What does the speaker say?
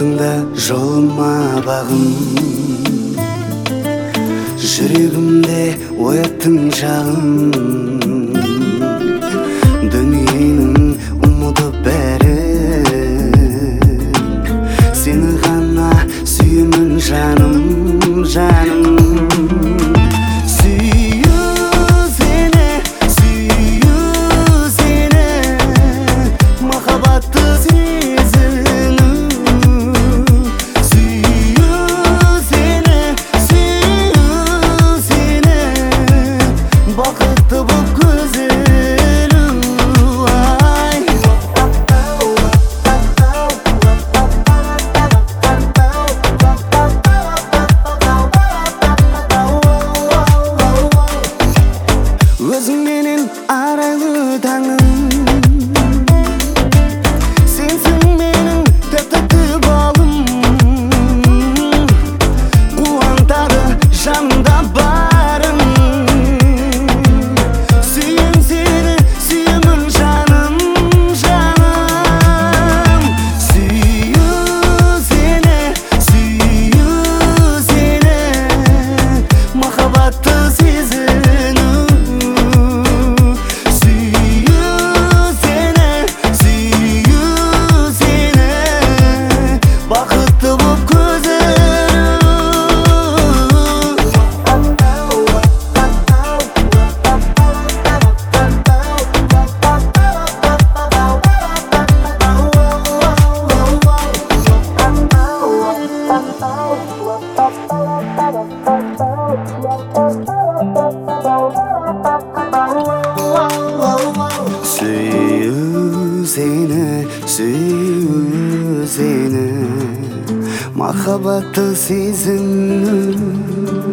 отыңда жолыма бағым, жүрегімде ояттың жағын. Дүниенің ұмыты бәрі, сені ғана сүйемін жаным, жаным. Өзіңменен арайлы таңым, сенсің менің тәтті балым. Қуантады жанымда барың, сүйем сені, сүйемін жаным, жаным. Сүю сені, махаббатты сезіну. Süyü seni, mахаббатты сезіну.